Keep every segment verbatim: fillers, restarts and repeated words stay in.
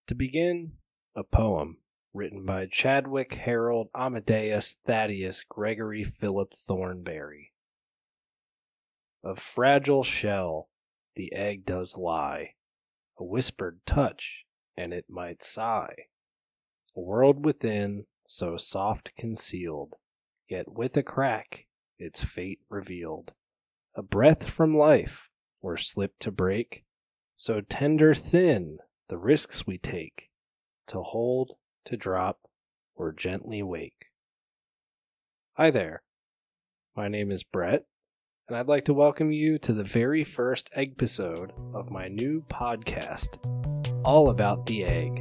To begin, a poem written by Chadwick Harold Amadeus Thaddeus Gregory Philip Thornberry. Of fragile shell the egg does lie, a whispered touch, and it might sigh. A world within, so soft concealed, yet with a crack its fate revealed. A breath from life, or slip to break, so tender thin the risks we take, to hold, to drop, or gently wake. Hi there, my name is Brett, and I'd like to welcome you to the very first episode of my new podcast, all about the egg.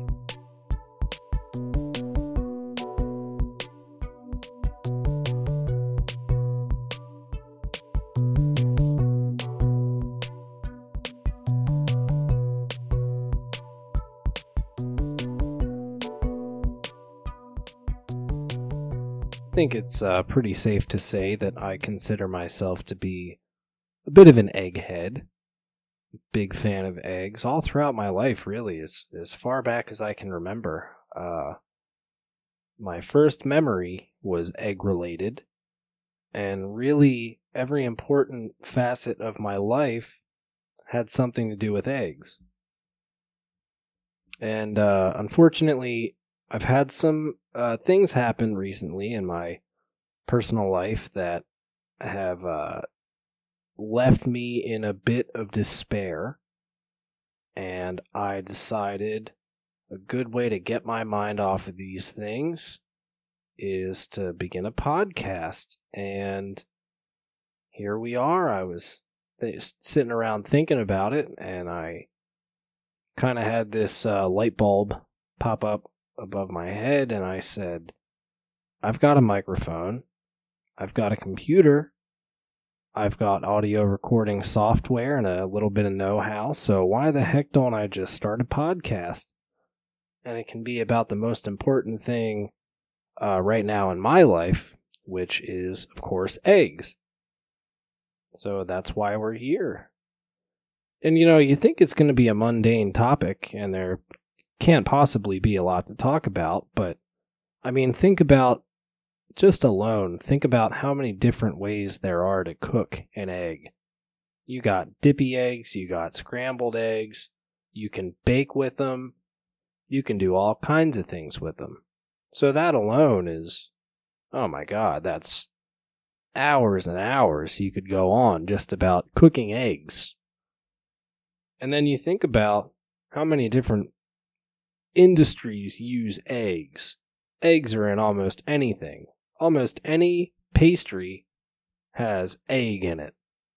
I think it's uh, pretty safe to say that I consider myself to be a bit of an egghead. Big fan of eggs all throughout my life, really, as, as far back as I can remember. Uh, my first memory was egg-related, and really every important facet of my life had something to do with eggs. And uh, unfortunately, I've had some uh, things happen recently in my personal life that have uh, left me in a bit of despair, and I decided a good way to get my mind off of these things is to begin a podcast, and here we are. I was th- sitting around thinking about it, and I kind of had this uh, light bulb pop up above my head, and I said, I've got a microphone, I've got a computer, I've got audio recording software and a little bit of know-how, so why the heck don't I just start a podcast? And it can be about the most important thing uh, right now in my life, which is, of course, eggs. So that's why we're here. And, you know, you think it's going to be a mundane topic, and there can't possibly be a lot to talk about, but I mean, think about, just alone, think about how many different ways there are to cook an egg. You got dippy eggs, you got scrambled eggs, you can bake with them, you can do all kinds of things with them. So that alone is, oh my god, that's hours and hours you could go on just about cooking eggs. And then you think about how many different industries use eggs. Eggs are in almost anything. Almost any pastry has egg in it.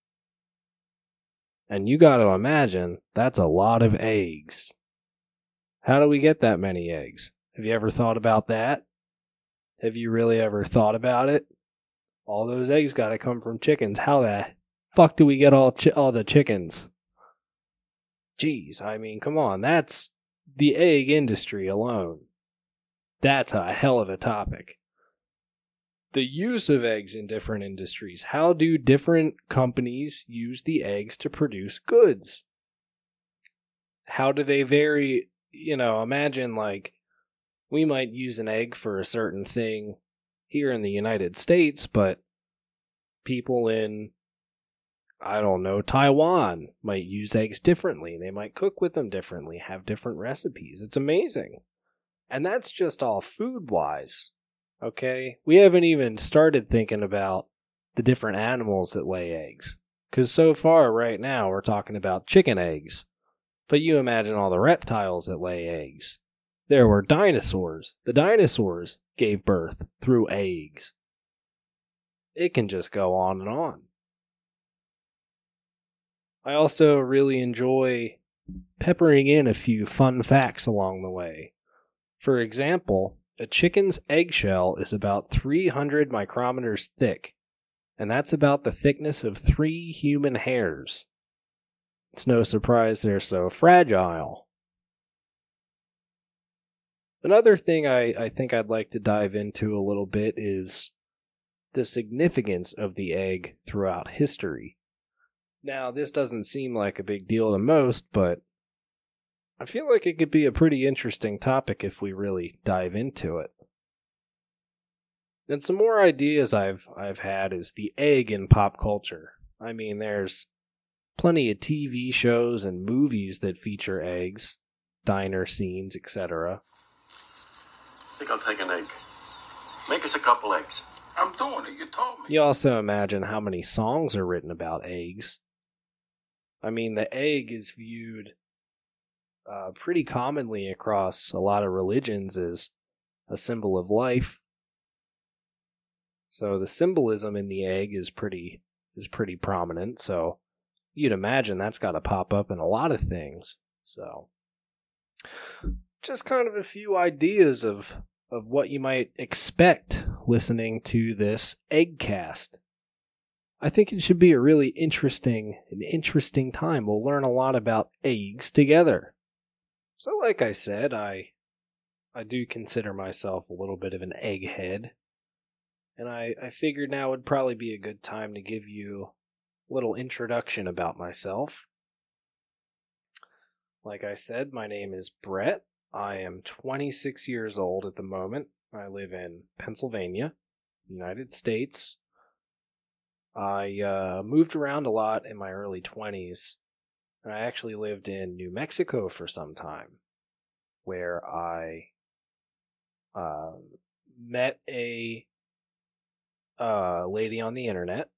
And you got to imagine that's a lot of eggs. How do we get that many eggs? Have you ever thought about that? Have you really ever thought about it? All those eggs got to come from chickens. How the fuck do we get all chi- all the chickens? Jeez, I mean, come on, that's the egg industry alone. That's a hell of a topic. The use of eggs in different industries. How do different companies use the eggs to produce goods? How do they vary? You know, imagine like we might use an egg for a certain thing here in the United States, but people in, I don't know, Taiwan might use eggs differently. They might cook with them differently, have different recipes. It's amazing. And that's just all food-wise, okay? We haven't even started thinking about the different animals that lay eggs. Because so far, right now, we're talking about chicken eggs. But you imagine all the reptiles that lay eggs. There were dinosaurs. The dinosaurs gave birth through eggs. It can just go on and on. I also really enjoy peppering in a few fun facts along the way. For example, a chicken's eggshell is about three hundred micrometers thick, and that's about the thickness of three human hairs. It's no surprise they're so fragile. Another thing I, I think I'd like to dive into a little bit is the significance of the egg throughout history. Now, this doesn't seem like a big deal to most, but I feel like it could be a pretty interesting topic if we really dive into it. And some more ideas I've I've had is the egg in pop culture. I mean, there's plenty of T V shows and movies that feature eggs, diner scenes, et cetera. I think I'll take an egg. Make us a couple eggs. I'm doing it, you told me. You also imagine how many songs are written about eggs. I mean, the egg is viewed uh, pretty commonly across a lot of religions as a symbol of life. So the symbolism in the egg is pretty is pretty prominent. So you'd imagine that's got to pop up in a lot of things. So just kind of a few ideas of of what you might expect listening to this Eggcast. I think it should be a really interesting, an interesting time. We'll learn a lot about eggs together. So like I said, I I do consider myself a little bit of an egghead. And I, I figured now would probably be a good time to give you a little introduction about myself. Like I said, my name is Brett. I am twenty-six years old at the moment. I live in Pennsylvania, United States. I uh, moved around a lot in my early twenties. And I actually lived in New Mexico for some time, where I uh, met a uh, lady on the internet.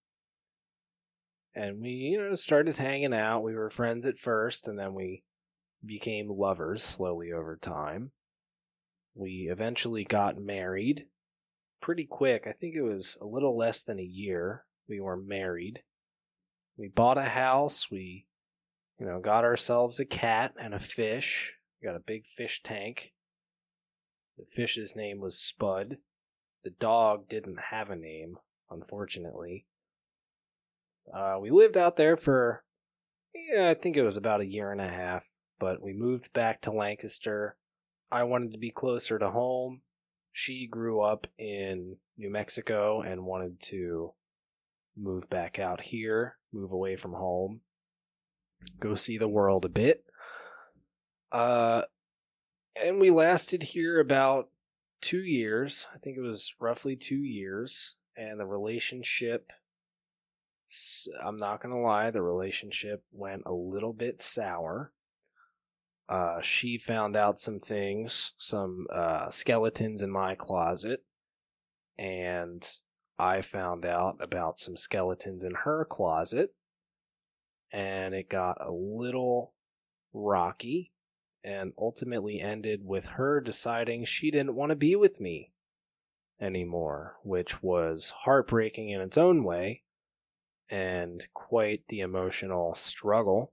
And we, you know, started hanging out. We were friends at first, and then we became lovers slowly over time. We eventually got married pretty quick. I think it was a little less than a year we were married. We bought a house. We, you know, got ourselves a cat and a fish. We got a big fish tank. The fish's name was Spud. The dog didn't have a name, unfortunately. Uh, we lived out there for, yeah, I think it was about a year and a half, but we moved back to Lancaster. I wanted to be closer to home. She grew up in New Mexico and wanted to move back out here, move away from home, go see the world a bit. Uh, and we lasted here about two years. I think it was roughly two years. And the relationship, I'm not going to lie, the relationship went a little bit sour. Uh, she found out some things, some uh, skeletons in my closet, and I found out about some skeletons in her closet, and it got a little rocky, and ultimately ended with her deciding she didn't want to be with me anymore, which was heartbreaking in its own way, and quite the emotional struggle.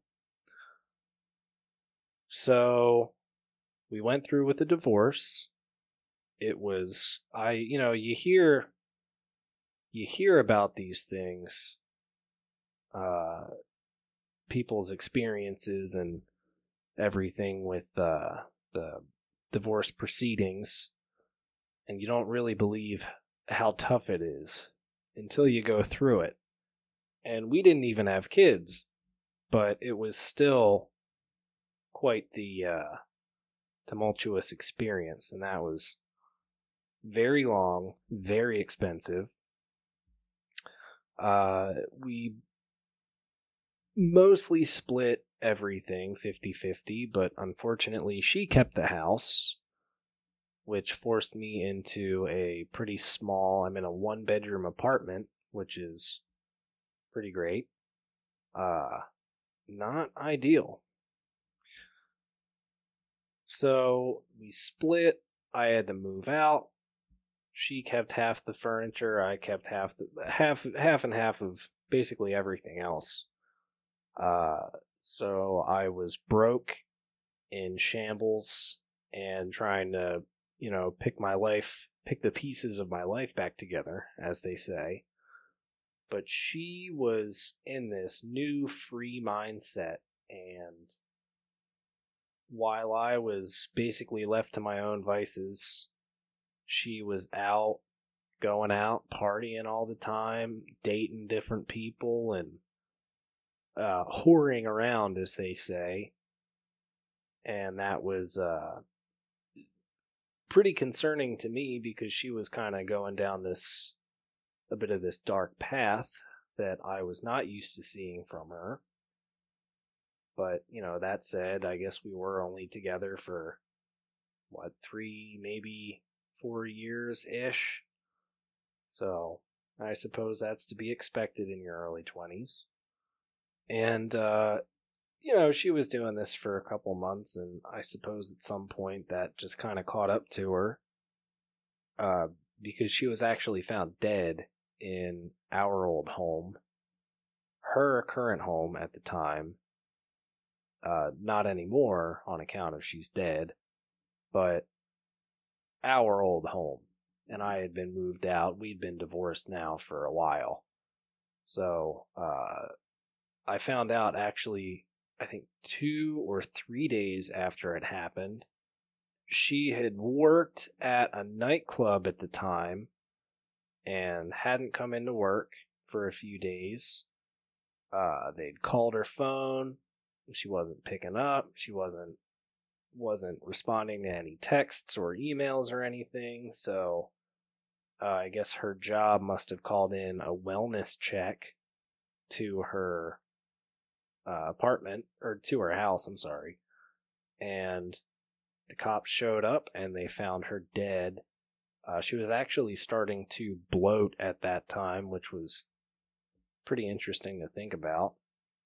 So we went through with a divorce. It was, I, you know, you hear, you hear about these things, uh, people's experiences and everything with uh, the divorce proceedings, and you don't really believe how tough it is until you go through it. And we didn't even have kids, but it was still quite the uh, tumultuous experience, and that was very long, very expensive. Uh, we mostly split everything fifty-fifty, but unfortunately she kept the house, which forced me into a pretty small, I'm in a one-bedroom apartment, which is pretty great. Uh, not ideal. So we split. I had to move out. She kept half the furniture. I kept half the half half and half of basically everything else. Uh, so I was broke, in shambles, and trying to, you know, pick my life, pick the pieces of my life back together, as they say. But she was in this new free mindset, and while I was basically left to my own vices, she was out, going out, partying all the time, dating different people, and uh, whoring around, as they say. And that was uh, pretty concerning to me because she was kind of going down this, a bit of this dark path that I was not used to seeing from her. But, you know, that said, I guess we were only together for, what, three, maybe four years-ish? So, I suppose that's to be expected in your early twenties. And, uh, you know, she was doing this for a couple months, and I suppose at some point that just kind of caught up to her. Uh, because she was actually found dead in our old home. Her current home at the time. Uh, not anymore on account of she's dead, but our old home. And I had been moved out. We'd been divorced now for a while. So, uh, I found out actually, I think two or three days after it happened. She had worked at a nightclub at the time and hadn't come into work for a few days. Uh, they'd called her phone. She wasn't picking up. She wasn't wasn't responding to any texts or emails or anything. So uh, I guess her job must have called in a wellness check to her uh, apartment, or to her house, I'm sorry. And the cops showed up and they found her dead. Uh, she was actually starting to bloat at that time, which was pretty interesting to think about.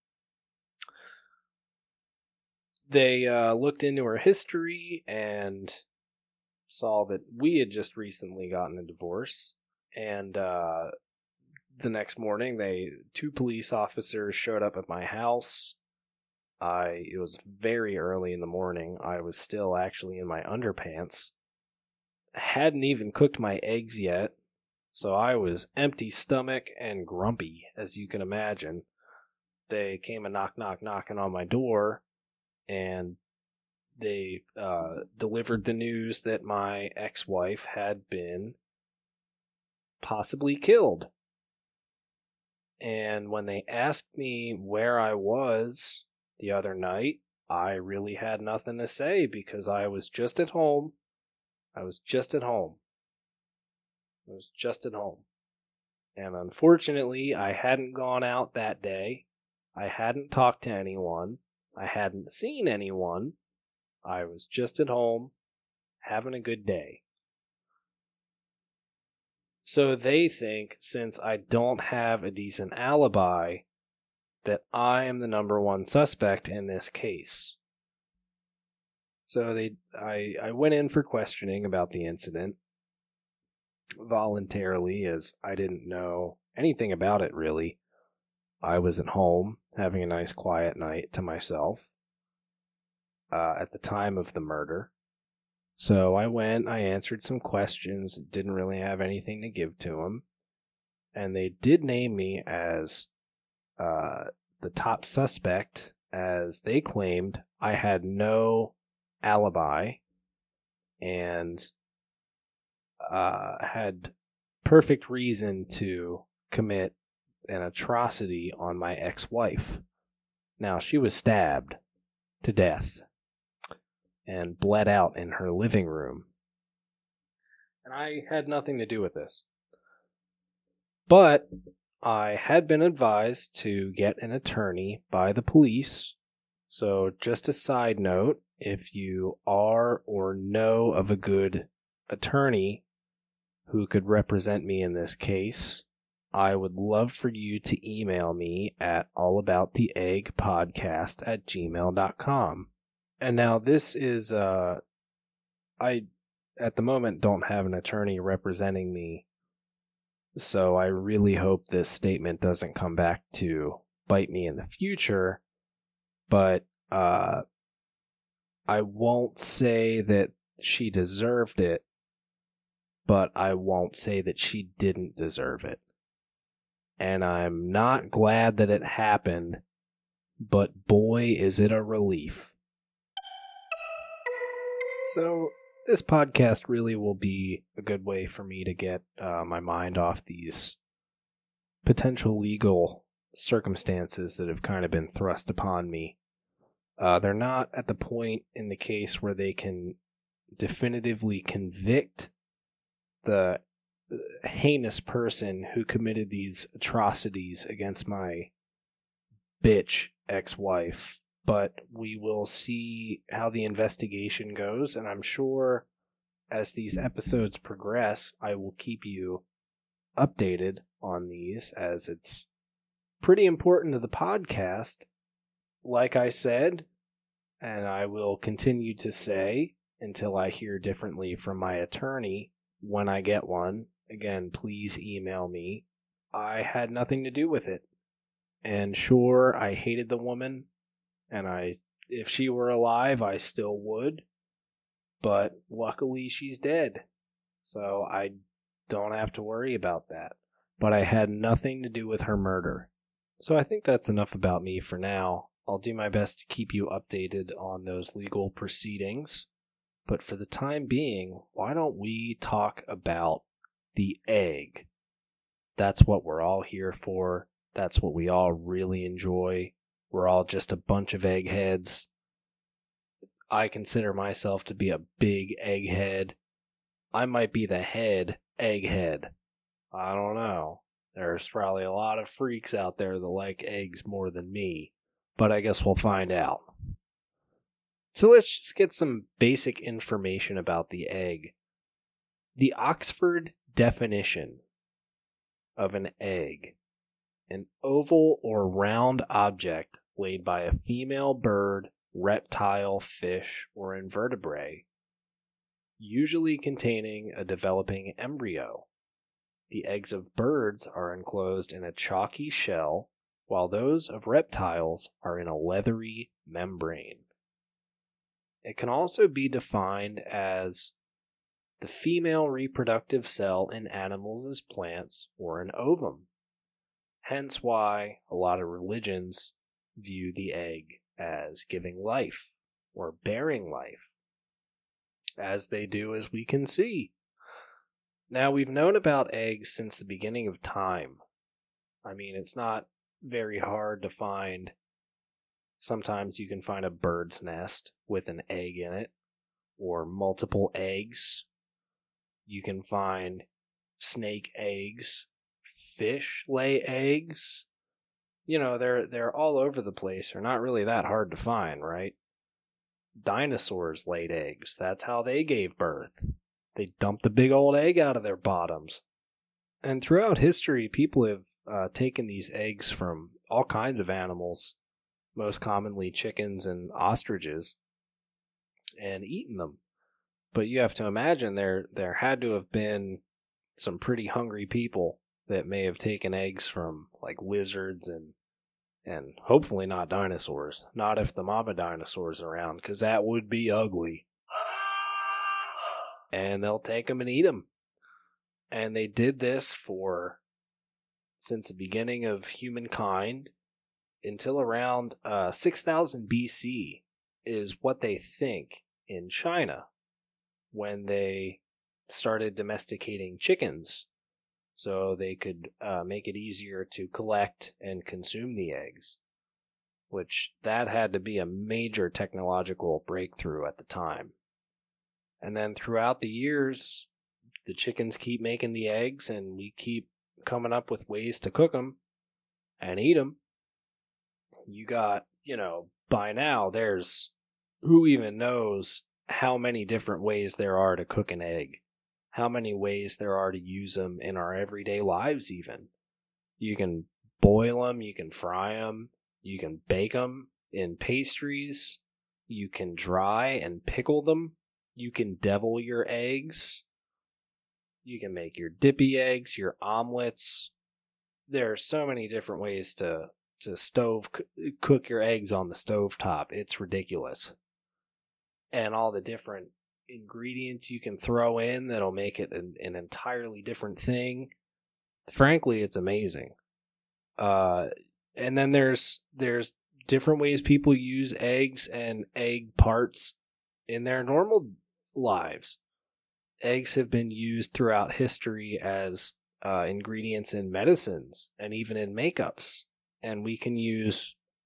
They uh, looked into her history and saw that we had just recently gotten a divorce. And uh, the next morning, they two police officers showed up at my house. I it was very early in the morning. I was still actually in my underpants. Hadn't even cooked my eggs yet, so I was empty stomach and grumpy, as you can imagine. They came and knock, knock, knocking on my door. And they uh, delivered the news that my ex-wife had been possibly killed. And when they asked me where I was the other night, I really had nothing to say because I was just at home. I was just at home. I was just at home. And unfortunately, I hadn't gone out that day. I hadn't talked to anyone. I hadn't seen anyone. I was just at home, having a good day. So they think, since I don't have a decent alibi, that I am the number one suspect in this case. So they, I, I went in for questioning about the incident voluntarily, as I didn't know anything about it, really. I was at home, having a nice quiet night to myself uh, at the time of the murder. So I went, I answered some questions, didn't really have anything to give to them. And they did name me as uh, the top suspect, as they claimed I had no alibi and uh, had perfect reason to commit an atrocity on my ex-wife. Now, she was stabbed to death and bled out in her living room. And I had nothing to do with this. But I had been advised to get an attorney by the police. So just a side note, if you are or know of a good attorney who could represent me in this case, I would love for you to email me at allabouttheeggpodcast at gmail dot com. And now this is, uh, I, at the moment, don't have an attorney representing me, so I really hope this statement doesn't come back to bite me in the future, but uh, I won't say that she deserved it, but I won't say that she didn't deserve it. And I'm not glad that it happened, but boy, is it a relief. So, this podcast really will be a good way for me to get uh, my mind off these potential legal circumstances that have kind of been thrust upon me Uh, they're not at the point in the case where they can definitively convict the heinous person who committed these atrocities against my bitch ex-wife, but we will see how the investigation goes, and I'm sure as these episodes progress, I will keep you updated on these, as it's pretty important to the podcast, like I said, and I will continue to say until I hear differently from my attorney when I get one. Again, please email me. I had nothing to do with it. And sure, I hated the woman, and I, if she were alive, I still would. But luckily, she's dead. So I don't have to worry about that. But I had nothing to do with her murder. So I think that's enough about me for now. I'll do my best to keep you updated on those legal proceedings. But for the time being, why don't we talk about the egg? That's what we're all here for. That's what we all really enjoy. We're all just a bunch of eggheads. I consider myself to be a big egghead. I might be the head egghead. I don't know. There's probably a lot of freaks out there that like eggs more than me, but I guess we'll find out. So let's just get some basic information about the egg. The Oxford definition of an egg: an oval or round object laid by a female bird, reptile, fish, or invertebrate, usually containing a developing embryo. The eggs of birds are enclosed in a chalky shell, while those of reptiles are in a leathery membrane. It can also be defined as the female reproductive cell in animals as plants, or an ovum. Hence why a lot of religions view the egg as giving life, or bearing life, as they do, as we can see. Now, we've known about eggs since the beginning of time. I mean, it's not very hard to find. Sometimes you can find a bird's nest with an egg in it, or multiple eggs. You can find snake eggs. Fish lay eggs. You know, they're they're all over the place. They're not really that hard to find, right? Dinosaurs laid eggs. That's how they gave birth. They dumped the big old egg out of their bottoms. And throughout history, people have uh, taken these eggs from all kinds of animals, most commonly chickens and ostriches, and eaten them. But you have to imagine there there had to have been some pretty hungry people that may have taken eggs from like lizards and and hopefully not dinosaurs. Not if the mama dinosaur's around, because that would be ugly. And they'll take them and eat them. And they did this for, since the beginning of humankind, until around uh, six thousand B C is what they think in China, when they started domesticating chickens so they could uh, make it easier to collect and consume the eggs, which that had to be a major technological breakthrough at the time. And then throughout the years, the chickens keep making the eggs, and we keep coming up with ways to cook them and eat them. You got, you know, by now there's, who even knows how many different ways there are to cook an egg. How many ways there are to use them in our everyday lives even. You can boil them, you can fry them, you can bake them in pastries, you can dry and pickle them, you can devil your eggs, you can make your dippy eggs, your omelets. There are so many different ways to, to stove cook your eggs on the stovetop. It's ridiculous. And all the different ingredients you can throw in that'll make it an, an entirely different thing. Frankly, it's amazing. Uh, and then there's there's different ways people use eggs and egg parts in their normal lives. Eggs have been used throughout history as uh, ingredients in medicines and even in makeups. And we can use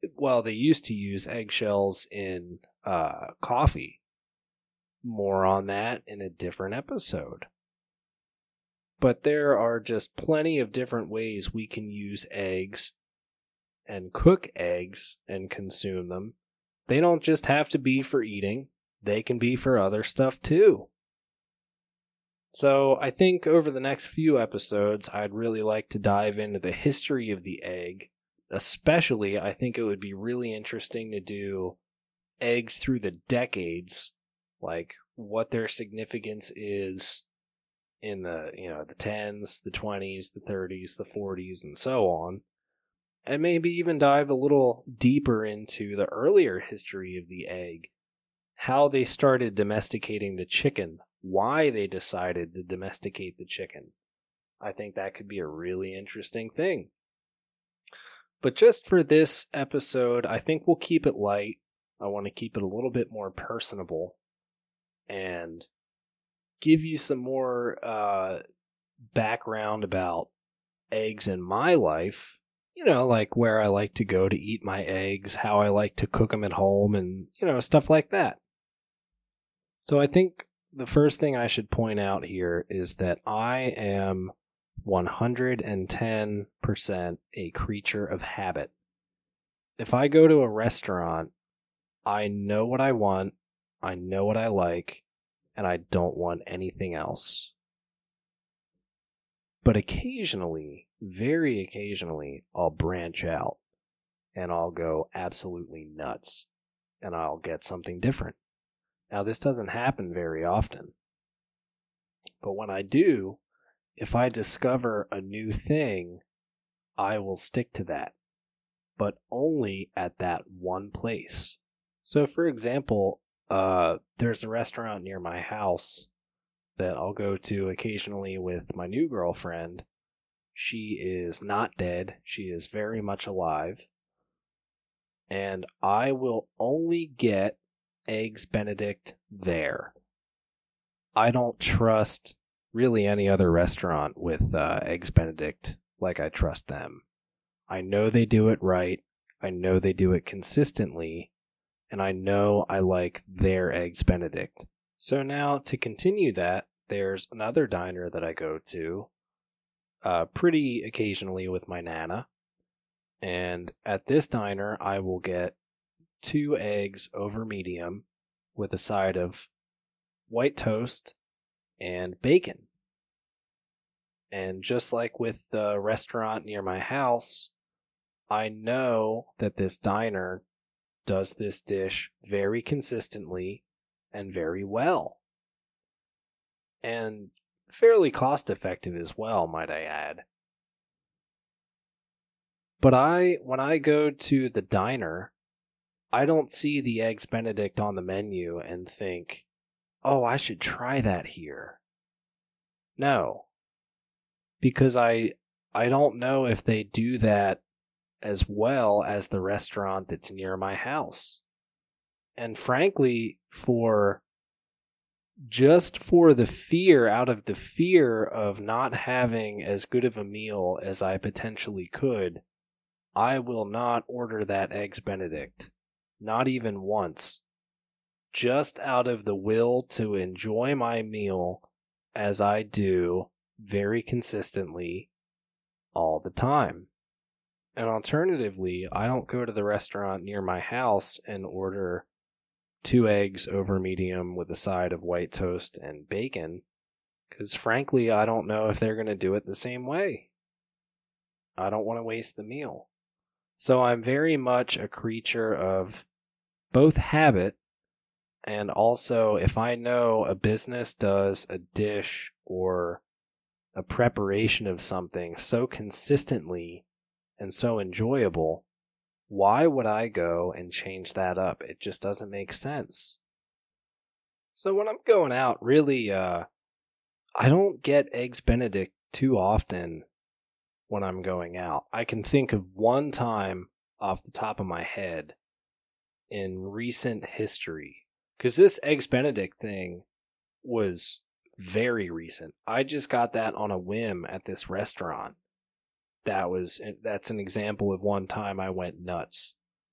well, they used to use eggshells in uh, coffee. More on that in a different episode. But there are just plenty of different ways we can use eggs and cook eggs and consume them. They don't just have to be for eating. They can be for other stuff too. So I think over the next few episodes, I'd really like to dive into the history of the egg. Especially, I think it would be really interesting to do eggs through the decades, like what their significance is in the, you know, the tens, the twenties, the thirties, the forties, and so on. And maybe even dive a little deeper into the earlier history of the egg, how they started domesticating the chicken, why they decided to domesticate the chicken. I think that could be a really interesting thing. But just for this episode, I think we'll keep it light. I want to keep it a little bit more personable and give you some more uh, background about eggs in my life. You know, like where I like to go to eat my eggs, how I like to cook them at home, and, you know, stuff like that. So I think the first thing I should point out here is that I am one hundred ten percent a creature of habit. If I go to a restaurant, I know what I want, I know what I like, and I don't want anything else. But occasionally, very occasionally, I'll branch out and I'll go absolutely nuts and I'll get something different. Now, this doesn't happen very often, but when I do, if I discover a new thing, I will stick to that, but only at that one place. So, for example, uh, there's a restaurant near my house that I'll go to occasionally with my new girlfriend. She is not dead. She is very much alive. And I will only get Eggs Benedict there. I don't trust really any other restaurant with uh, Eggs Benedict like I trust them. I know they do it right. I know they do it consistently. And I know I like their Eggs Benedict. So now, to continue that, there's another diner that I go to uh, pretty occasionally with my Nana. And at this diner, I will get two eggs over medium with a side of white toast and bacon. And just like with the restaurant near my house, I know that this diner does this dish very consistently and very well. And fairly cost effective as well, might I add. But I, when I go to the diner, I don't see the Eggs Benedict on the menu and think, oh, I should try that here. No. Because I, I don't know if they do that as well as the restaurant that's near my house. And frankly, for just for the fear, out of the fear of not having as good of a meal as I potentially could, I will not order that Eggs Benedict. Not even once. Just out of the will to enjoy my meal as I do very consistently all the time. And alternatively, I don't go to the restaurant near my house and order two eggs over medium with a side of white toast and bacon, because frankly, I don't know if they're going to do it the same way. I don't want to waste the meal. So I'm very much a creature of both habit, and also if I know a business does a dish or a preparation of something so consistently and so enjoyable, why would I go and change that up? It just doesn't make sense. So when I'm going out, really, uh, I don't get Eggs Benedict too often when I'm going out. I can think of one time off the top of my head in recent history, because this Eggs Benedict thing was very recent. I just got that on a whim at this restaurant. That was that's an example of one time I went nuts.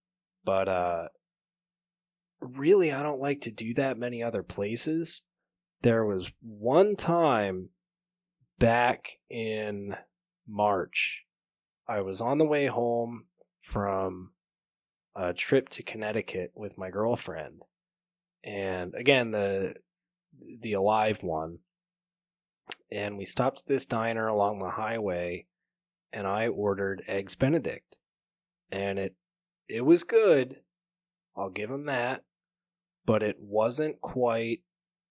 But uh, really, I don't like to do that many other places. There was one time back in March, I was on the way home from a trip to Connecticut with my girlfriend. And again, the the Alive one. And we stopped at this diner along the highway, and I ordered Eggs Benedict. And it it was good. I'll give them that. But it wasn't quite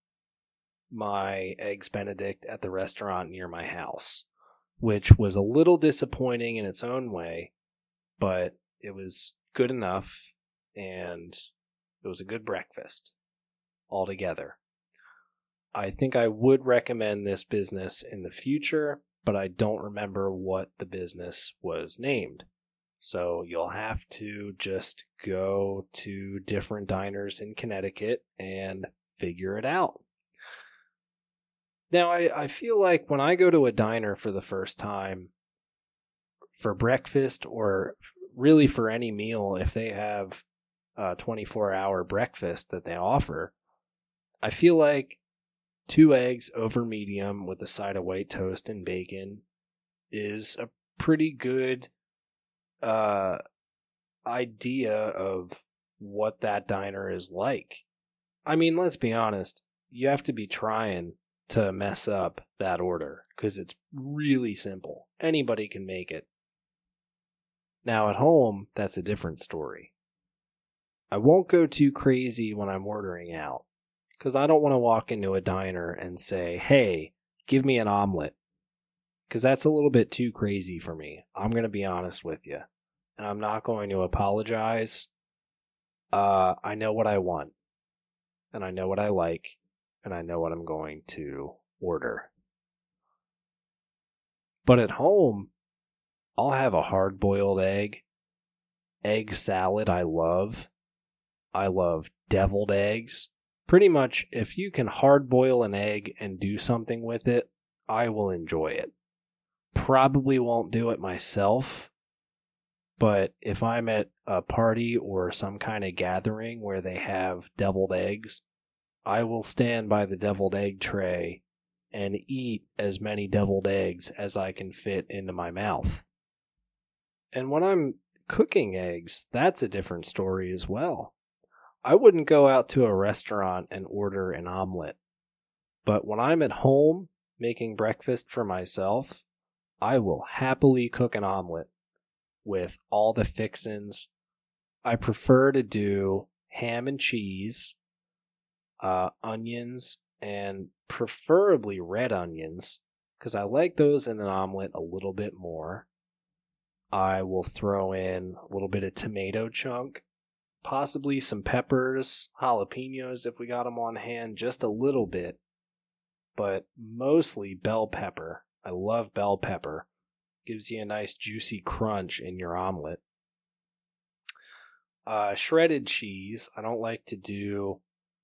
my Eggs Benedict at the restaurant near my house, which was a little disappointing in its own way, but it was good enough, and it was a good breakfast altogether. I think I would recommend this business in the future, but I don't remember what the business was named. So you'll have to just go to different diners in Connecticut and figure it out. Now, I, I feel like when I go to a diner for the first time for breakfast, or really for any meal, if they have a twenty-four hour breakfast that they offer, I feel like two eggs over medium with a side of white toast and bacon is a pretty good uh, idea of what that diner is like. I mean, let's be honest, you have to be trying to mess up that order because it's really simple. Anybody can make it. Now at home, that's a different story. I won't go too crazy when I'm ordering out because I don't want to walk into a diner and say, hey, give me an omelet, because that's a little bit too crazy for me. I'm going to be honest with you, and I'm not going to apologize. Uh, I know what I want, and I know what I like, and I know what I'm going to order. But at home, I'll have a hard-boiled egg. Egg salad I love. I love deviled eggs. Pretty much, if you can hard-boil an egg and do something with it, I will enjoy it. Probably won't do it myself, but if I'm at a party or some kind of gathering where they have deviled eggs, I will stand by the deviled egg tray and eat as many deviled eggs as I can fit into my mouth. And when I'm cooking eggs, that's a different story as well. I wouldn't go out to a restaurant and order an omelet, but when I'm at home making breakfast for myself, I will happily cook an omelet with all the fixins. I prefer to do ham and cheese, uh, onions, and preferably red onions, because I like those in an omelet a little bit more. I will throw in a little bit of tomato chunk, possibly some peppers, jalapenos if we got them on hand, just a little bit, but mostly bell pepper. I love bell pepper. Gives you a nice juicy crunch in your omelet. Uh, shredded cheese. I don't like to do...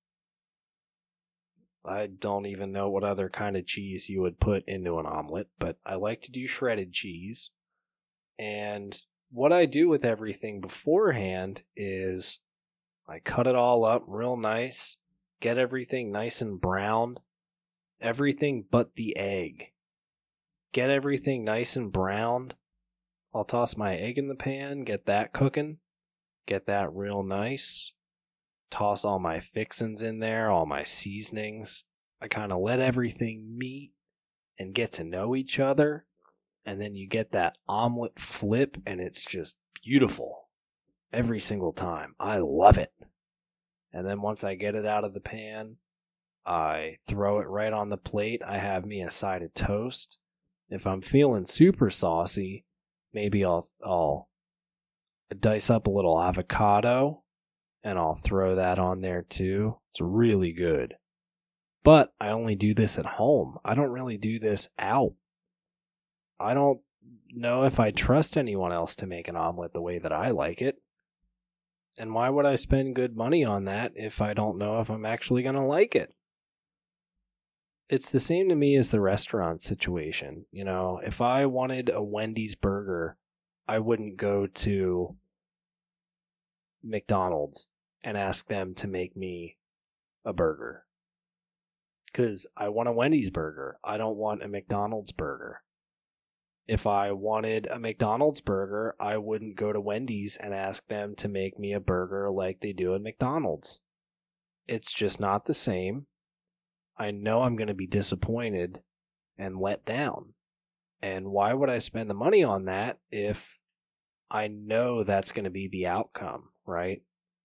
I don't even know what other kind of cheese you would put into an omelet, but I like to do shredded cheese. And what I do with everything beforehand is I cut it all up real nice, get everything nice and brown, everything but the egg. Get everything nice and browned. I'll toss my egg in the pan, get that cooking, get that real nice. Toss all my fixins in there, all my seasonings. I kind of let everything meet and get to know each other. And then you get that omelet flip, and it's just beautiful every single time. I love it. And then once I get it out of the pan, I throw it right on the plate. I have me a side of toast. If I'm feeling super saucy, maybe I'll I'll dice up a little avocado, and I'll throw that on there too. It's really good. But I only do this at home. I don't really do this out. I don't know if I trust anyone else to make an omelet the way that I like it. And why would I spend good money on that if I don't know if I'm actually going to like it? It's the same to me as the restaurant situation. You know, if I wanted a Wendy's burger, I wouldn't go to McDonald's and ask them to make me a burger. Because I want a Wendy's burger. I don't want a McDonald's burger. If I wanted a McDonald's burger, I wouldn't go to Wendy's and ask them to make me a burger like they do at McDonald's. It's just not the same. I know I'm going to be disappointed and let down. And why would I spend the money on that if I know that's going to be the outcome, right?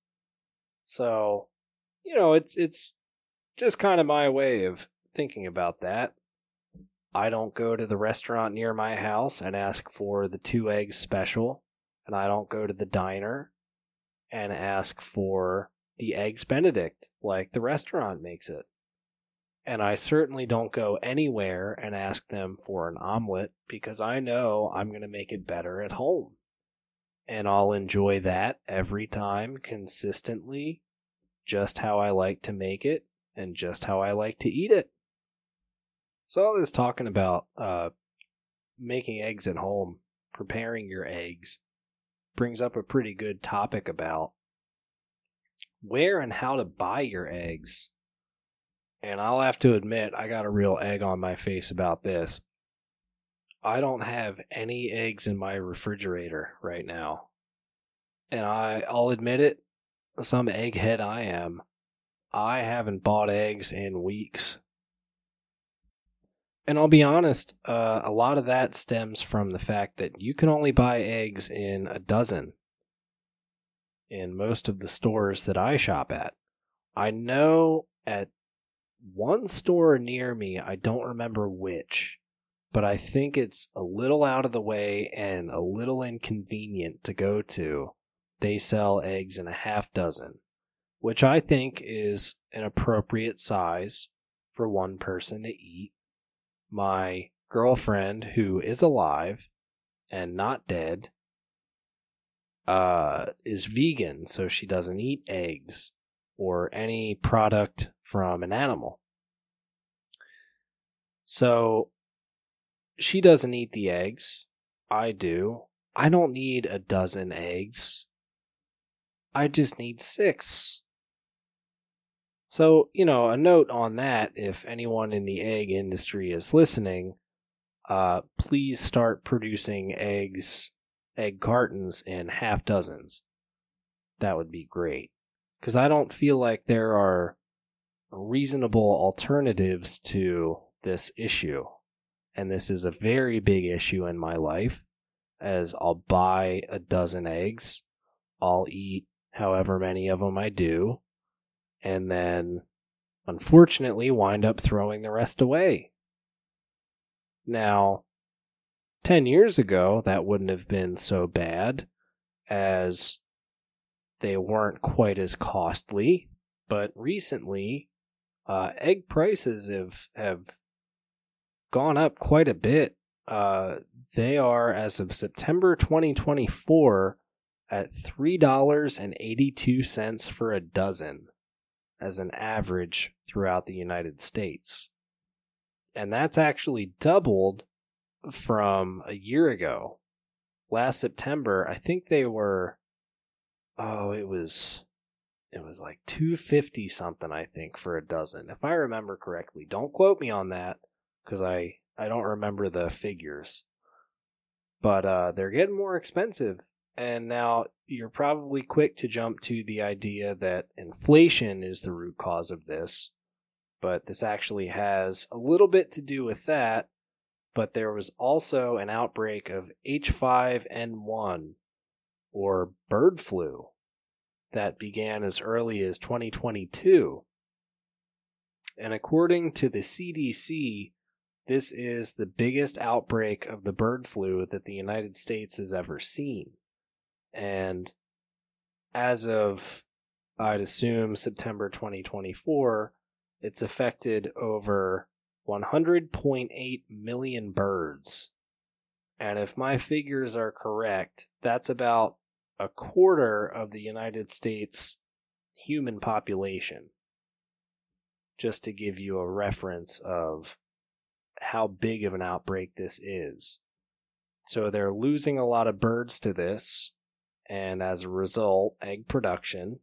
So, you know, it's it's just kind of my way of thinking about that. I don't go to the restaurant near my house and ask for the two eggs special, and I don't go to the diner and ask for the eggs Benedict like the restaurant makes it. And I certainly don't go anywhere and ask them for an omelet because I know I'm going to make it better at home. And I'll enjoy that every time consistently, just how I like to make it and just how I like to eat it. So all this talking about uh, making eggs at home, preparing your eggs, brings up a pretty good topic about where and how to buy your eggs. And I'll have to admit, I got a real egg on my face about this. I don't have any eggs in my refrigerator right now. And I, I'll admit it, some egghead I am. I haven't bought eggs in weeks. And I'll be honest, uh, a lot of that stems from the fact that you can only buy eggs in a dozen in most of the stores that I shop at. I know at one store near me, I don't remember which, but I think it's a little out of the way and a little inconvenient to go to. They sell eggs in a half dozen, which I think is an appropriate size for one person to eat. My girlfriend, who is alive and not dead, uh, is vegan, so she doesn't eat eggs or any product from an animal. So she doesn't eat the eggs. I do. I don't need a dozen eggs. I just need six. So, you know, a note on that, if anyone in the egg industry is listening, uh, please start producing eggs, egg cartons in half dozens. That would be great. Because I don't feel like there are reasonable alternatives to this issue. And this is a very big issue in my life, as I'll buy a dozen eggs, I'll eat however many of them I do, and then, unfortunately, wind up throwing the rest away. Now, ten years ago, that wouldn't have been so bad, as they weren't quite as costly, but recently, uh, egg prices have, have gone up quite a bit. Uh, they are, as of September twenty twenty-four, at three dollars and eighty-two cents for a dozen, as an average throughout the United States. And that's actually doubled from a year ago. Last September, I think they were, oh, it was, it was like two fifty something, I think, for a dozen, if I remember correctly. Don't quote me on that, because I, I don't remember the figures. But uh, they're getting more expensive. And now you're probably quick to jump to the idea that inflation is the root cause of this. But this actually has a little bit to do with that. But there was also an outbreak of H five N one, or bird flu, that began as early as twenty twenty-two. And according to the C D C, this is the biggest outbreak of the bird flu that the United States has ever seen. And as of, I'd assume, September twenty twenty-four, it's affected over one hundred point eight million birds. And if my figures are correct, that's about a quarter of the United States human population. Just to give you a reference of how big of an outbreak this is. So they're losing a lot of birds to this, and as a result, egg production.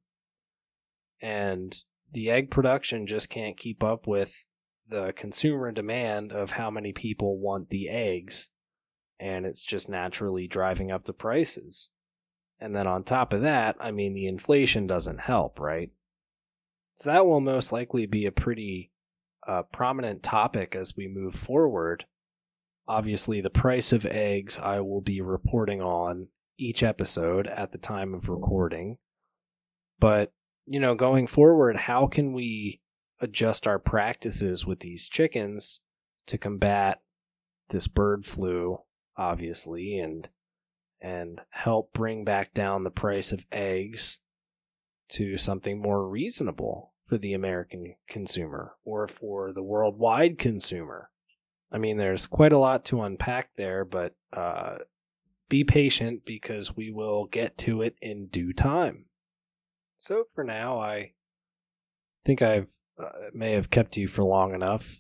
And the egg production just can't keep up with the consumer demand of how many people want the eggs, and it's just naturally driving up the prices. And then on top of that, I mean, the inflation doesn't help, right? So that will most likely be a pretty uh, prominent topic as we move forward. Obviously, the price of eggs I will be reporting on each episode at the time of recording. But, you know, going forward, how can we adjust our practices with these chickens to combat this bird flu, obviously, and and help bring back down the price of eggs to something more reasonable for the American consumer or for the worldwide consumer? I mean, there's quite a lot to unpack there, but uh, be patient because we will get to it in due time. So for now, I think I've uh, may have kept you for long enough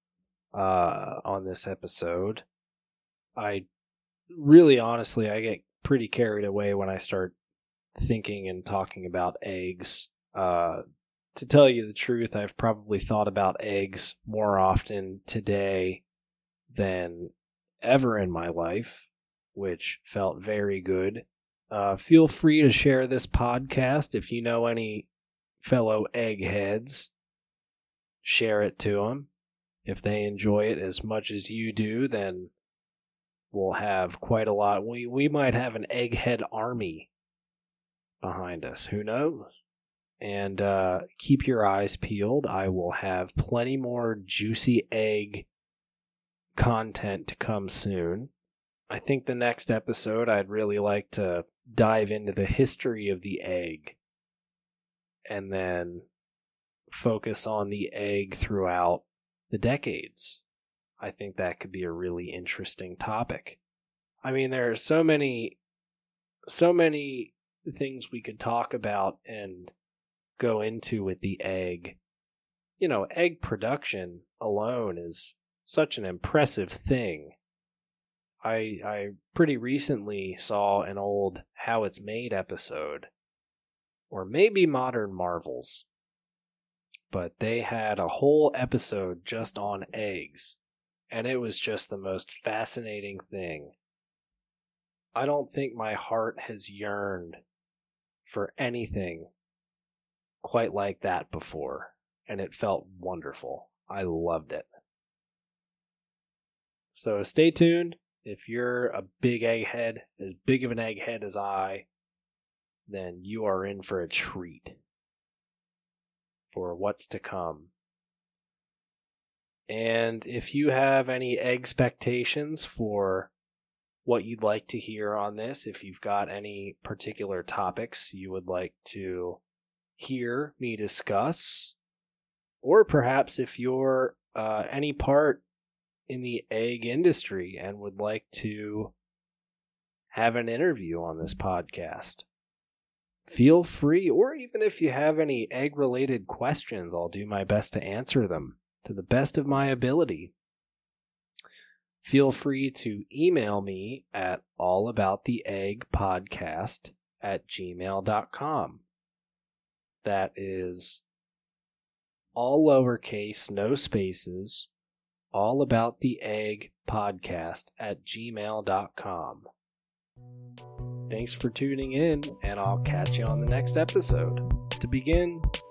uh, on this episode. I really, honestly, I get pretty carried away when I start thinking and talking about eggs. Uh, to tell you the truth, I've probably thought about eggs more often today than ever in my life, which felt very good. Uh, feel free to share this podcast if you know any fellow eggheads. Share it to them. If they enjoy it as much as you do, then we'll have quite a lot. We we might have an egghead army behind us. Who knows? And uh, keep your eyes peeled. I will have plenty more juicy egg content to come soon. I think the next episode I'd really like to dive into the history of the egg and then focus on the egg throughout the decades. I think that could be a really interesting topic. I mean, there are so many, so many things we could talk about and go into with the egg. You know, egg production alone is such an impressive thing. I I pretty recently saw an old How It's Made episode, or maybe Modern Marvels, but they had a whole episode just on eggs, and it was just the most fascinating thing. I don't think my heart has yearned for anything quite like that before, and it felt wonderful. I loved it. So stay tuned. If you're a big egghead, as big of an egghead as I, then you are in for a treat for what's to come. And if you have any expectations for what you'd like to hear on this, if you've got any particular topics you would like to hear me discuss, or perhaps if you're uh, any part in the egg industry and would like to have an interview on this podcast, feel free. Or even if you have any egg-related questions, I'll do my best to answer them to the best of my ability. Feel free to email me at allabouttheeggpodcast at gmail dot com. That is all lowercase, no spaces, allabouttheeggpodcast at gmail dot com. Thanks for tuning in, and I'll catch you on the next episode. To begin,